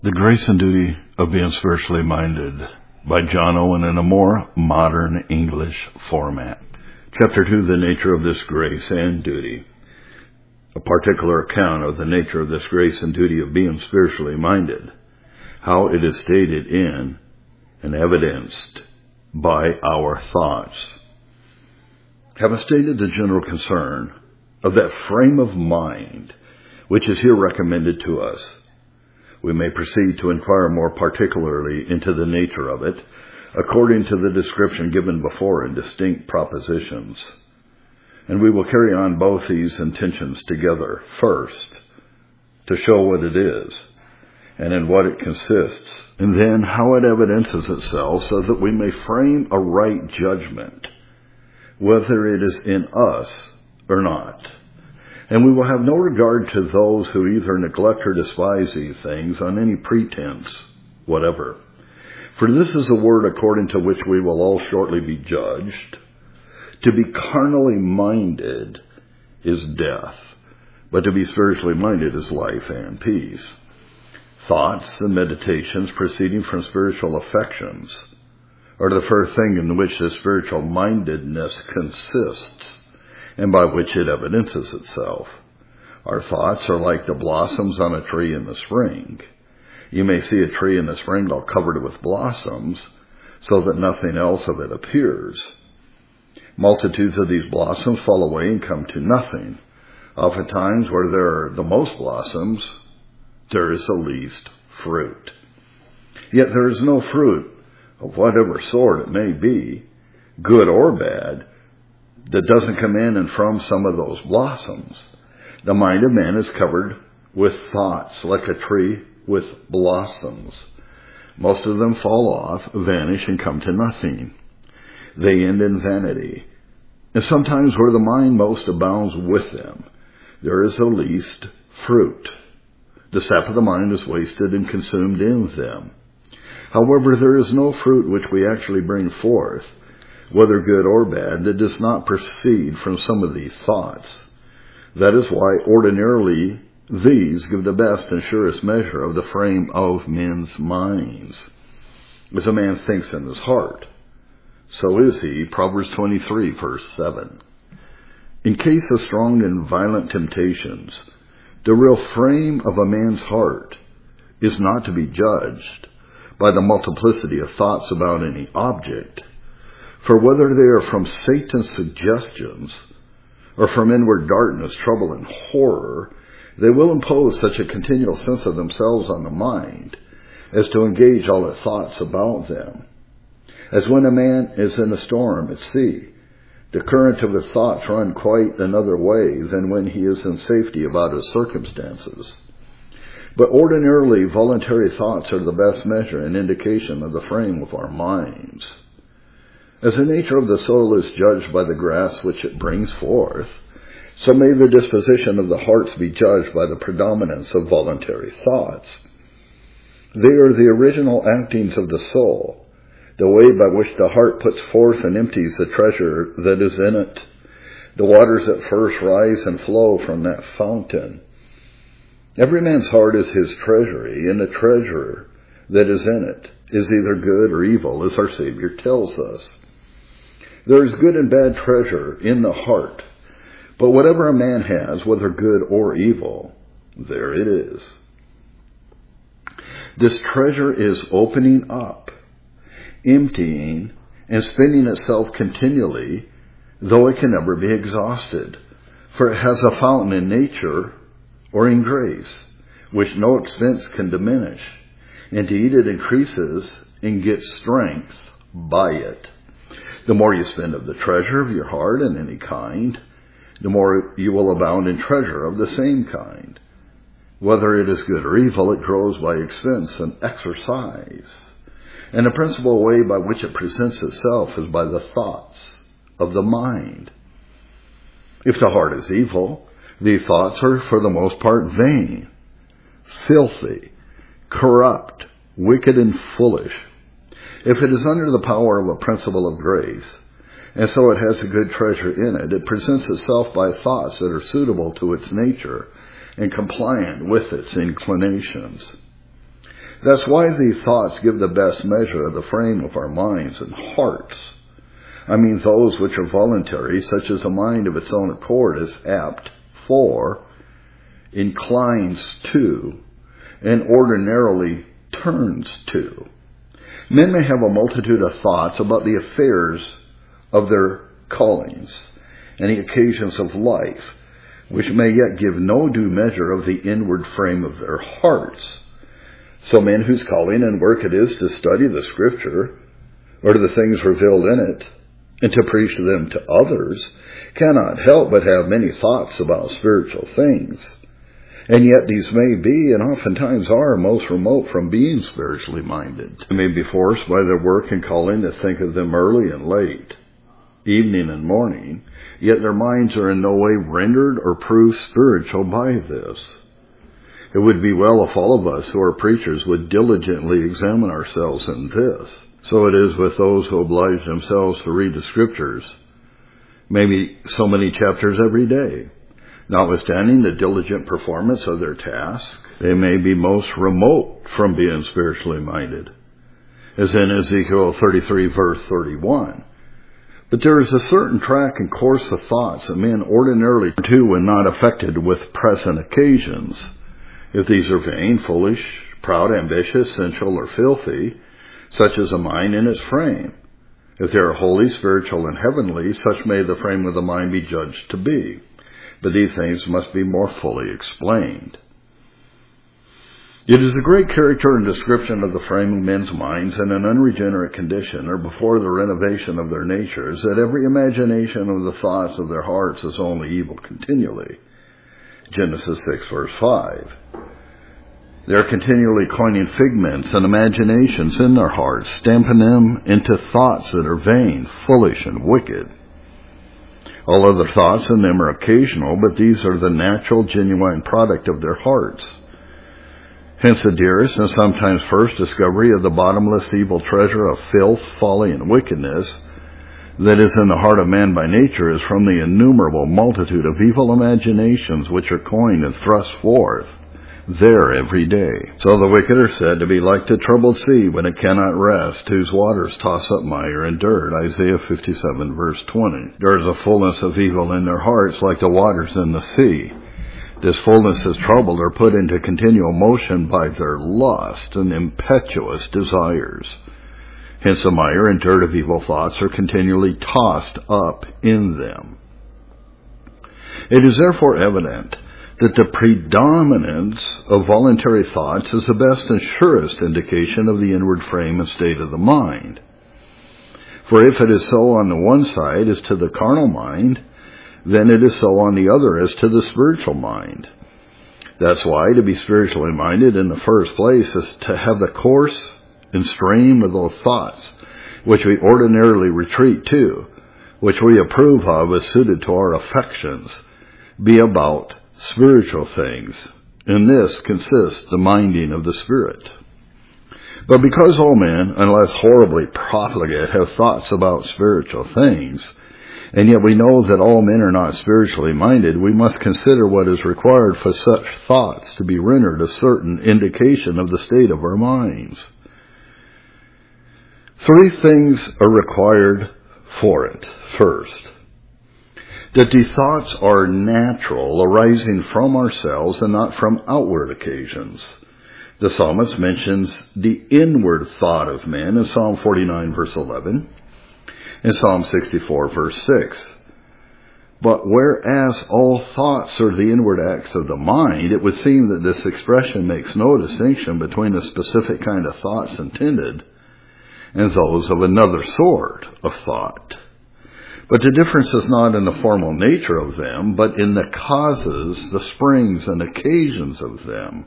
The Grace and Duty of Being Spiritually Minded by John Owen in a more modern English format. Chapter 2, The Nature of this Grace and Duty. A particular account of the nature of this grace and duty of being spiritually minded, how it is stated in and evidenced by our thoughts. Having stated the general concern of that frame of mind which is here recommended to us, we may proceed to inquire more particularly into the nature of it, according to the description given before in distinct propositions. And we will carry on both these intentions together. First, to show what it is, and in what it consists, and then how it evidences itself, so that we may frame a right judgment, whether it is in us or not. And we will have no regard to those who either neglect or despise these things on any pretense whatever. For this is a word according to which we will all shortly be judged. To be carnally minded is death, but to be spiritually minded is life and peace. Thoughts and meditations proceeding from spiritual affections are the first thing in which the spiritual mindedness consists, and by which it evidences itself. Our thoughts are like the blossoms on a tree in the spring. You may see a tree in the spring all covered with blossoms, so that nothing else of it appears. Multitudes of these blossoms fall away and come to nothing. Oftentimes, where there are the most blossoms, there is the least fruit. Yet there is no fruit, of whatever sort it may be, good or bad, that doesn't come in and from some of those blossoms. The mind of man is covered with thoughts, like a tree with blossoms. Most of them fall off, vanish, and come to nothing. They end in vanity. And sometimes where the mind most abounds with them, there is the least fruit. The sap of the mind is wasted and consumed in them. However, there is no fruit which we actually bring forth, whether good or bad, that does not proceed from some of these thoughts. That is why ordinarily these give the best and surest measure of the frame of men's minds. As a man thinks in his heart, so is he, Proverbs 23, verse 7. In case of strong and violent temptations, the real frame of a man's heart is not to be judged by the multiplicity of thoughts about any object, for whether they are from Satan's suggestions or from inward darkness, trouble, and horror, they will impose such a continual sense of themselves on the mind as to engage all its thoughts about them. As when a man is in a storm at sea, the current of his thoughts run quite another way than when he is in safety about his circumstances. But ordinarily, voluntary thoughts are the best measure and indication of the frame of our minds. As the nature of the soul is judged by the grass which it brings forth, so may the disposition of the hearts be judged by the predominance of voluntary thoughts. They are the original actings of the soul, the way by which the heart puts forth and empties the treasure that is in it. The waters that first rise and flow from that fountain. Every man's heart is his treasury, and the treasure that is in it is either good or evil, as our Savior tells us. There is good and bad treasure in the heart, but whatever a man has, whether good or evil, there it is. This treasure is opening up, emptying, and spinning itself continually, though it can never be exhausted, for it has a fountain in nature or in grace, which no expense can diminish. Indeed, it increases and gets strength by it. The more you spend of the treasure of your heart in any kind, the more you will abound in treasure of the same kind. Whether it is good or evil, it grows by expense and exercise. And the principal way by which it presents itself is by the thoughts of the mind. If the heart is evil, the thoughts are for the most part vain, filthy, corrupt, wicked, and foolish. If it is under the power of a principle of grace, and so it has a good treasure in it, it presents itself by thoughts that are suitable to its nature and compliant with its inclinations. That's why the thoughts give the best measure of the frame of our minds and hearts. I mean those which are voluntary, such as a mind of its own accord is apt for, inclines to, and ordinarily turns to. Men may have a multitude of thoughts about the affairs of their callings and the occasions of life, which may yet give no due measure of the inward frame of their hearts. So men whose calling and work it is to study the Scripture, or to the things revealed in it, and to preach them to others, cannot help but have many thoughts about spiritual things. And yet these may be, and oftentimes are, most remote from being spiritually minded. They may be forced by their work and calling to think of them early and late, evening and morning, yet their minds are in no way rendered or proved spiritual by this. It would be well if all of us who are preachers would diligently examine ourselves in this. So it is with those who oblige themselves to read the Scriptures, maybe so many chapters every day. Notwithstanding the diligent performance of their task, they may be most remote from being spiritually minded, as in Ezekiel 33 verse 31. But there is a certain track and course of thoughts that men ordinarily do when not affected with present occasions. If these are vain, foolish, proud, ambitious, sensual, or filthy, such as a mind in its frame. If they are holy, spiritual, and heavenly, such may the frame of the mind be judged to be. But these things must be more fully explained. It is a great character and description of the frame of men's minds in an unregenerate condition, or before the renovation of their natures, that every imagination of the thoughts of their hearts is only evil continually. Genesis 6 verse 5. They are continually coining figments and imaginations in their hearts, stamping them into thoughts that are vain, foolish, and wicked. All other thoughts in them are occasional, but these are the natural, genuine product of their hearts. Hence the dearest and sometimes first discovery of the bottomless evil treasure of filth, folly, and wickedness that is in the heart of man by nature is from the innumerable multitude of evil imaginations which are coined and thrust forth there every day. So the wicked are said to be like the troubled sea when it cannot rest, whose waters toss up mire and dirt. Isaiah 57 verse 20. There is a fullness of evil in their hearts like the waters in the sea. This fullness is troubled or put into continual motion by their lust and impetuous desires. Hence the mire and dirt of evil thoughts are continually tossed up in them. It is therefore evident that the predominance of voluntary thoughts is the best and surest indication of the inward frame and state of the mind. For if it is so on the one side as to the carnal mind, then it is so on the other as to the spiritual mind. That's why to be spiritually minded in the first place is to have the course and stream of those thoughts which we ordinarily retreat to, which we approve of as suited to our affections, be about spiritual things. In this consists the minding of the Spirit. But because all men, unless horribly profligate, have thoughts about spiritual things, and yet we know that all men are not spiritually minded, we must consider what is required for such thoughts to be rendered a certain indication of the state of our minds. 3 things are required for it. First, that the thoughts are natural, arising from ourselves and not from outward occasions. The psalmist mentions the inward thought of man in Psalm 49 verse 11, and Psalm 64 verse 6. But whereas all thoughts are the inward acts of the mind, it would seem that this expression makes no distinction between the specific kind of thoughts intended and those of another sort of thought. But the difference is not in the formal nature of them, but in the causes, the springs and occasions of them.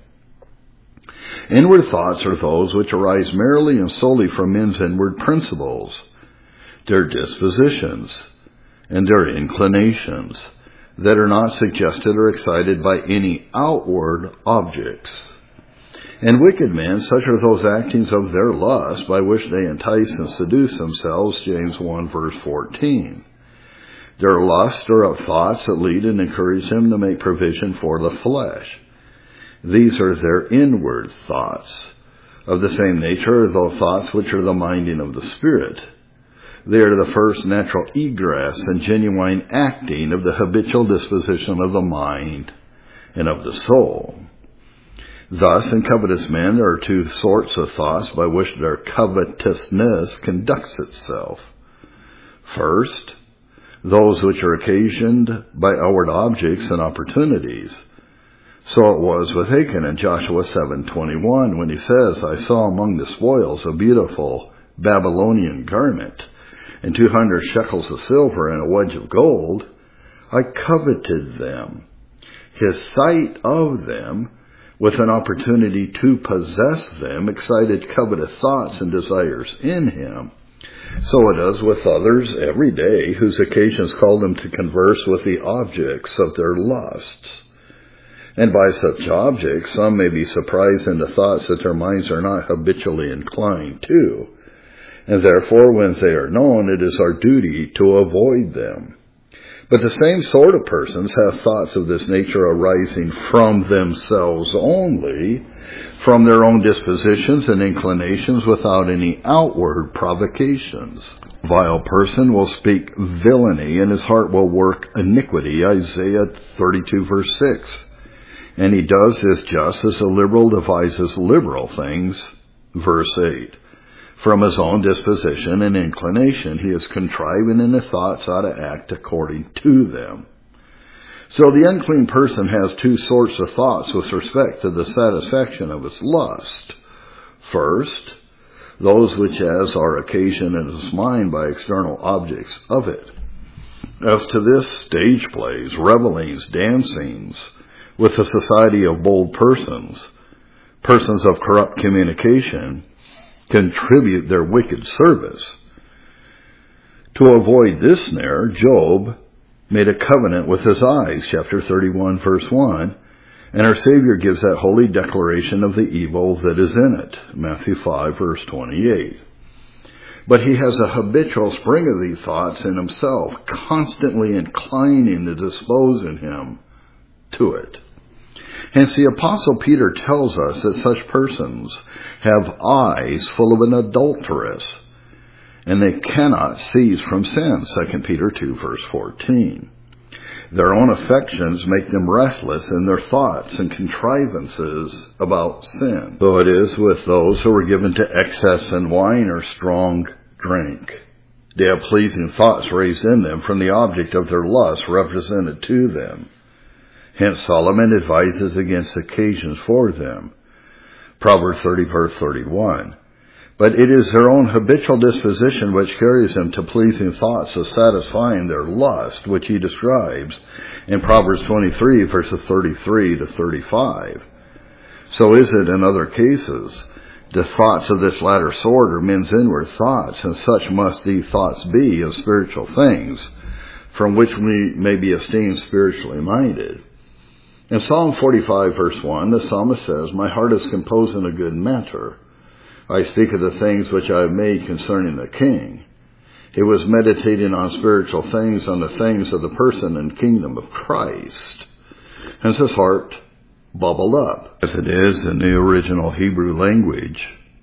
Inward thoughts are those which arise merely and solely from men's inward principles, their dispositions, and their inclinations, that are not suggested or excited by any outward objects. And wicked men, such are those actings of their lust by which they entice and seduce themselves, James 1 verse 14. Their lusts stir up thoughts that lead and encourage them to make provision for the flesh. These are their inward thoughts. Of the same nature are the thoughts which are the minding of the Spirit. They are the first natural egress and genuine acting of the habitual disposition of the mind and of the soul. Thus, in covetous men, there are two sorts of thoughts by which their covetousness conducts itself. First, those which are occasioned by outward objects and opportunities. So it was with Achan in Joshua 7:21 when he says, I saw among the spoils a beautiful Babylonian garment and 200 shekels of silver and a wedge of gold. I coveted them. His sight of them with an opportunity to possess them excited covetous thoughts and desires in him. So it is with others every day whose occasions call them to converse with the objects of their lusts. And by such objects some may be surprised into thoughts that their minds are not habitually inclined to, and therefore when they are known it is our duty to avoid them. But the same sort of persons have thoughts of this nature arising from themselves only, from their own dispositions and inclinations without any outward provocations. A vile person will speak villainy and his heart will work iniquity, Isaiah 32 verse 6. And he does this just as a liberal devises liberal things, verse 8. From his own disposition and inclination, he is contriving in his thoughts how to act according to them. So the unclean person has two sorts of thoughts with respect to the satisfaction of his lust. First, those which as are occasioned in his mind by external objects of it. As to this, stage plays, revellings, dancings, with the society of bold persons, persons of corrupt communication, contribute their wicked service. To avoid this snare, Job made a covenant with his eyes, chapter 31, verse 1, and our Savior gives that holy declaration of the evil that is in it, Matthew 5, verse 28. But he has a habitual spring of these thoughts in himself, constantly inclining to dispose in him to it. Hence the Apostle Peter tells us that such persons have eyes full of an adulteress, and they cannot cease from sin, 2 Peter 2 verse 14. Their own affections make them restless in their thoughts and contrivances about sin. So it is with those who are given to excess in wine or strong drink. They have pleasing thoughts raised in them from the object of their lust represented to them. Hence Solomon advises against occasions for them. Proverbs 30 verse 31. But it is their own habitual disposition which carries them to pleasing thoughts of satisfying their lust, which he describes in Proverbs 23 verses 33 to 35. So is it in other cases. The thoughts of this latter sort are men's inward thoughts, and such must these thoughts be of spiritual things, from which we may be esteemed spiritually minded. In Psalm 45 verse 1, the psalmist says, My heart is composed in a good matter. I speak of the things which I have made concerning the king. He was meditating on spiritual things, on the things of the person and kingdom of Christ. Hence his heart bubbled up, as it is in the original Hebrew language.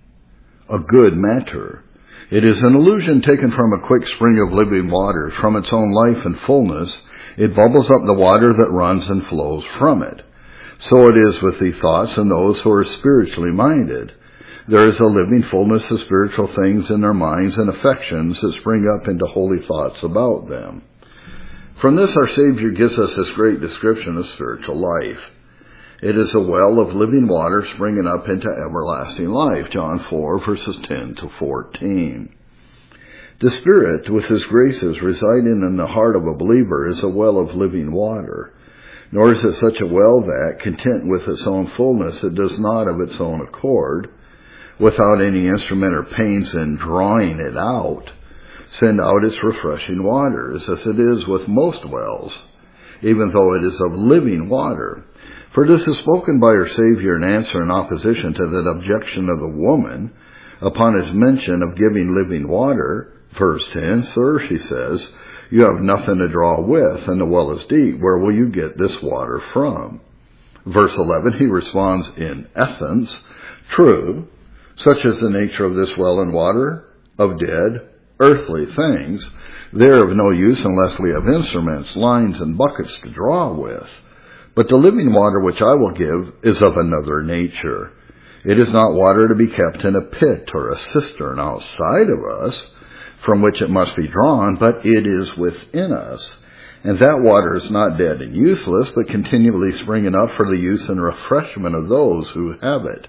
A good matter. It is an allusion taken from a quick spring of living water. From its own life and fullness, it bubbles up the water that runs and flows from it. So it is with the thoughts and those who are spiritually minded. There is a living fullness of spiritual things in their minds and affections that spring up into holy thoughts about them. From this our Savior gives us this great description of spiritual life. It is a well of living water springing up into everlasting life, John 4 verses 10 to 14. The Spirit, with His graces residing in the heart of a believer, is a well of living water. Nor is it such a well that, content with its own fullness, it does not of its own accord, without any instrument or pains in drawing it out, send out its refreshing waters, as it is with most wells, even though it is of living water. For this is spoken by our Savior in answer in opposition to that objection of the woman, upon his mention of giving living water. Verse 10, Sir, she says, you have nothing to draw with, and the well is deep. Where will you get this water from? Verse 11, he responds in essence, True, Such is the nature of this well and water, of dead, earthly things. They are of no use unless we have instruments, lines, and buckets to draw with. But the living water which I will give is of another nature. It is not water to be kept in a pit or a cistern outside of us, from which it must be drawn, but it is within us. And that water is not dead and useless, but continually springing up for the use and refreshment of those who have it.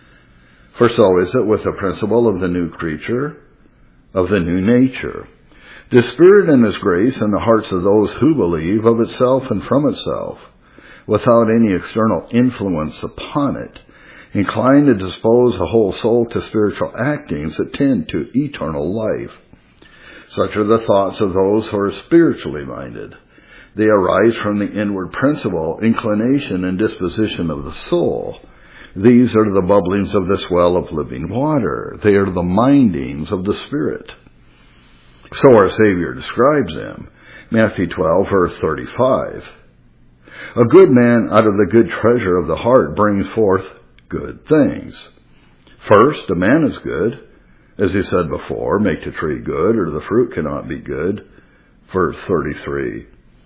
For so is it with the principle of the new creature, of the new nature. The Spirit and His grace in the hearts of those who believe of itself and from itself, without any external influence upon it, inclined to dispose the whole soul to spiritual actings that tend to eternal life. Such are the thoughts of those who are spiritually minded. They arise from the inward principle, inclination, and disposition of the soul. These are the bubblings of this well of living water. They are the mindings of the Spirit. So our Savior describes them. Matthew 12, verse 35. A good man out of the good treasure of the heart brings forth good things. First, a man is good. As he said before, make the tree good, or the fruit cannot be good. Verse 33.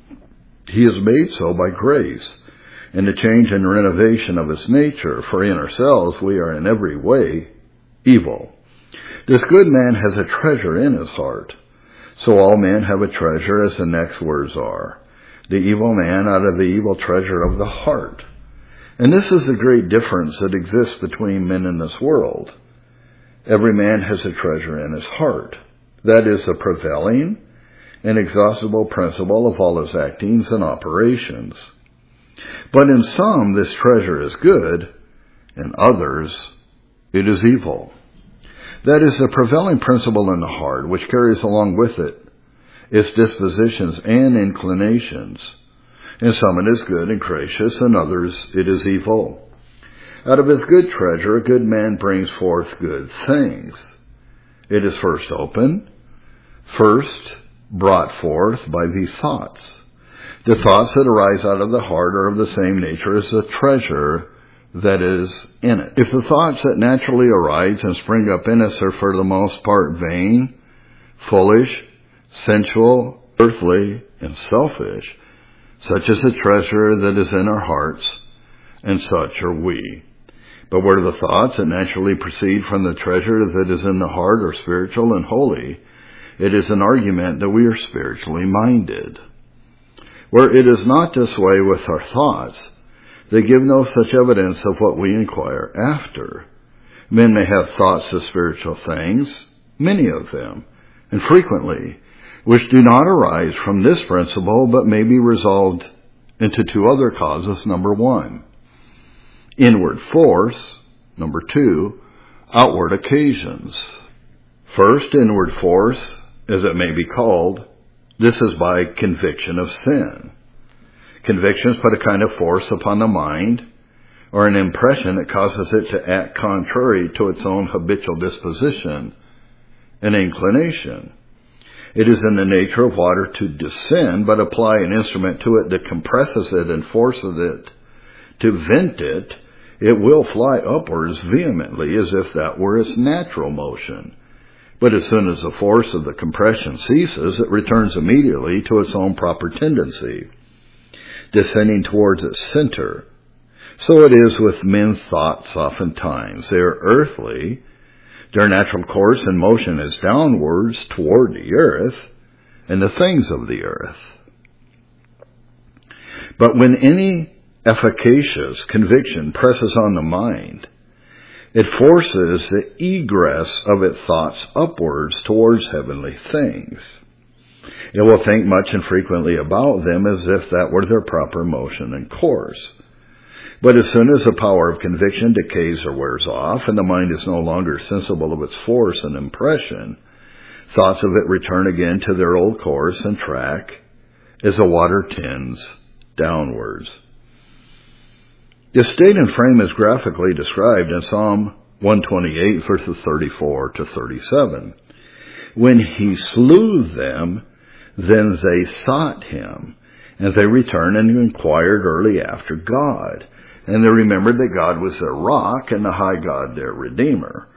He is made so by grace, and the change and renovation of his nature, for in ourselves we are in every way evil. This good man has a treasure in his heart. So all men have a treasure, as the next words are. The evil man out of the evil treasure of the heart. And this is the great difference that exists between men in this world. Every man has a treasure in his heart. That is the prevailing and exhaustible principle of all his actings and operations. But in some this treasure is good, in others it is evil. That is the prevailing principle in the heart, which carries along with it its dispositions and inclinations. In some it is good and gracious, in others it is evil. Out of his good treasure, a good man brings forth good things. It is first brought forth by these thoughts. The thoughts that arise out of the heart are of the same nature as the treasure that is in it. If the thoughts that naturally arise and spring up in us are for the most part vain, foolish, sensual, earthly, and selfish, such is the treasure that is in our hearts, and such are we. But where the thoughts that naturally proceed from the treasure that is in the heart are spiritual and holy, it is an argument that we are spiritually minded. Where it is not this way with our thoughts, they give no such evidence of what we inquire after. Men may have thoughts of spiritual things, many of them, and frequently, which do not arise from this principle, but may be resolved into two other causes. Number one, inward force. Number two, outward occasions. First, inward force, as it may be called, this is by conviction of sin. Convictions put a kind of force upon the mind, or an impression that causes it to act contrary to its own habitual disposition and inclination. It is in the nature of water to descend, but apply an instrument to it that compresses it and forces it to vent it, it will fly upwards vehemently as if that were its natural motion. But as soon as the force of the compression ceases, it returns immediately to its own proper tendency, descending towards its center. So it is with men's thoughts oftentimes. They are earthly. Their natural course and motion is downwards toward the earth and the things of the earth. But when any efficacious conviction presses on the mind, it forces the egress of its thoughts upwards towards heavenly things. It will think much and frequently about them as if that were their proper motion and course. But as soon as the power of conviction decays or wears off, and the mind is no longer sensible of its force and impression, thoughts of it return again to their old course and track as the water tends downwards. The state and frame is graphically described in Psalm 128, verses 34 to 37. When he slew them, then they sought him, and they returned and inquired early after God. And they remembered that God was their rock and the high God their Redeemer.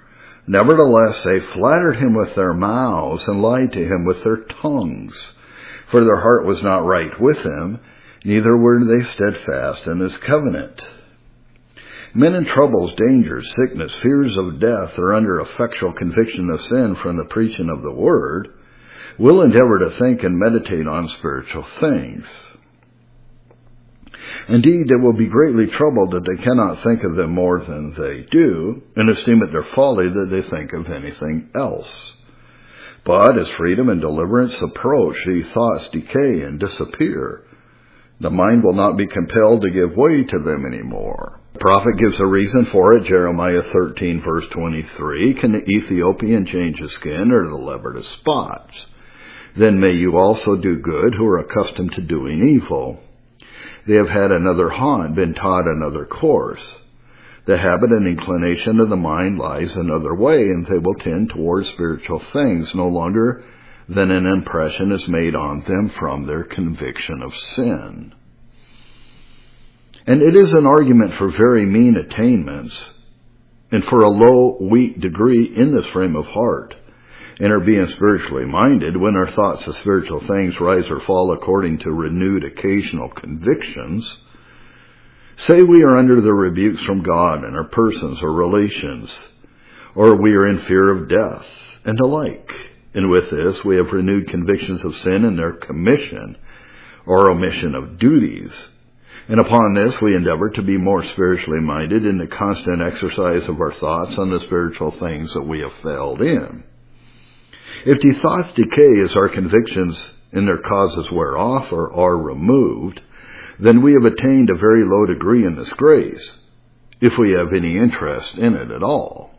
Nevertheless, they flattered him with their mouths and lied to him with their tongues. For their heart was not right with him, neither were they steadfast in his covenant. Men in troubles, dangers, sickness, fears of death, or under effectual conviction of sin from the preaching of the word, will endeavor to think and meditate on spiritual things. Indeed, they will be greatly troubled that they cannot think of them more than they do, and esteem it their folly that they think of anything else. But as freedom and deliverance approach, these thoughts decay and disappear. The mind will not be compelled to give way to them anymore. The prophet gives a reason for it, Jeremiah 13, verse 23. Can the Ethiopian change his skin, or the leopard his spots? Then may you also do good who are accustomed to doing evil. They have had another haunt, been taught another course. The habit and inclination of the mind lies another way, and they will tend towards spiritual things no longer than an impression is made on them from their conviction of sin. And it is an argument for very mean attainments, and for a low, weak degree in this frame of heart, and are being spiritually minded when our thoughts of spiritual things rise or fall according to renewed occasional convictions. Say we are under the rebukes from God in our persons or relations, or we are in fear of death, and the like. And with this we have renewed convictions of sin in their commission or omission of duties. And upon this we endeavor to be more spiritually minded in the constant exercise of our thoughts on the spiritual things that we have failed in. If the thoughts decay as our convictions in their causes wear off or are removed, then we have attained a very low degree in this grace, if we have any interest in it at all.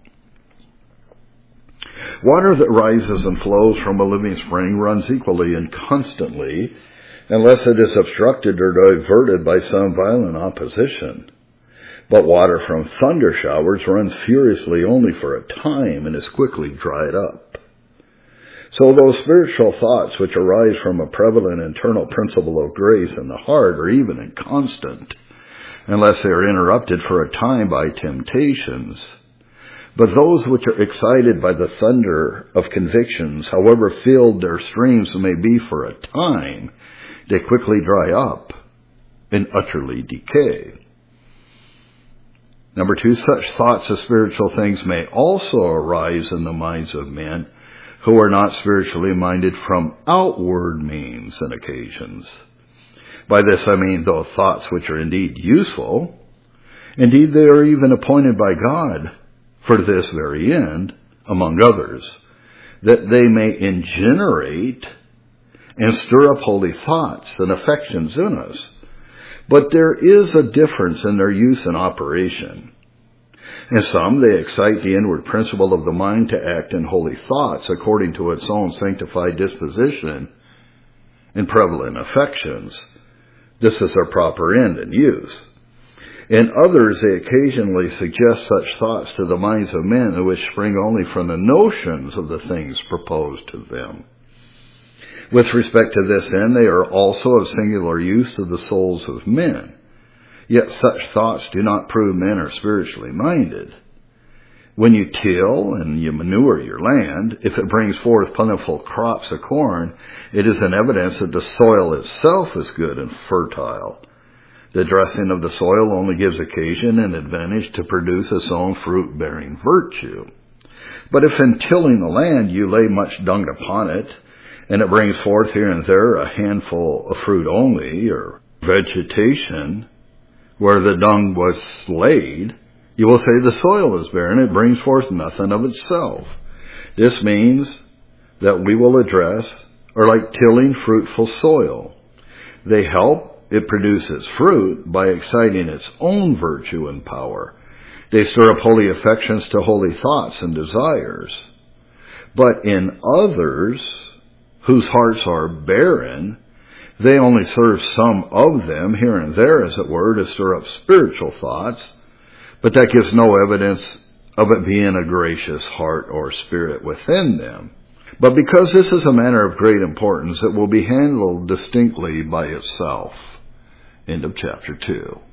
Water that rises and flows from a living spring runs equally and constantly, unless it is obstructed or diverted by some violent opposition. But water from thunder showers runs furiously only for a time and is quickly dried up. So those spiritual thoughts which arise from a prevalent internal principle of grace in the heart are even and constant, unless they are interrupted for a time by temptations. But those which are excited by the thunder of convictions, however filled their streams may be for a time, they quickly dry up and utterly decay. Number 2, such thoughts of spiritual things may also arise in the minds of men who are not spiritually minded from outward means and occasions. By this I mean those thoughts which are indeed useful. Indeed, they are even appointed by God for this very end, among others, that they may ingenerate and stir up holy thoughts and affections in us. But there is a difference in their use and operation. In some, they excite the inward principle of the mind to act in holy thoughts according to its own sanctified disposition and prevalent affections. This is their proper end and use. In others, they occasionally suggest such thoughts to the minds of men which spring only from the notions of the things proposed to them. With respect to this end, they are also of singular use to the souls of men. Yet such thoughts do not prove men are spiritually minded. When you till and you manure your land, if it brings forth plentiful crops of corn, it is an evidence that the soil itself is good and fertile. The dressing of the soil only gives occasion and advantage to produce its own fruit-bearing virtue. But if in tilling the land you lay much dung upon it, and it brings forth here and there a handful of fruit only, or vegetation, where the dung was laid, you will say the soil is barren, it brings forth nothing of itself. This means that we will address are like tilling fruitful soil. They help it produce its fruit by exciting its own virtue and power. They stir up holy affections to holy thoughts and desires. But in others, whose hearts are barren, they only serve some of them here and there, as it were, to stir up spiritual thoughts, but that gives no evidence of it being a gracious heart or spirit within them. But because this is a matter of great importance, it will be handled distinctly by itself. End of chapter 2.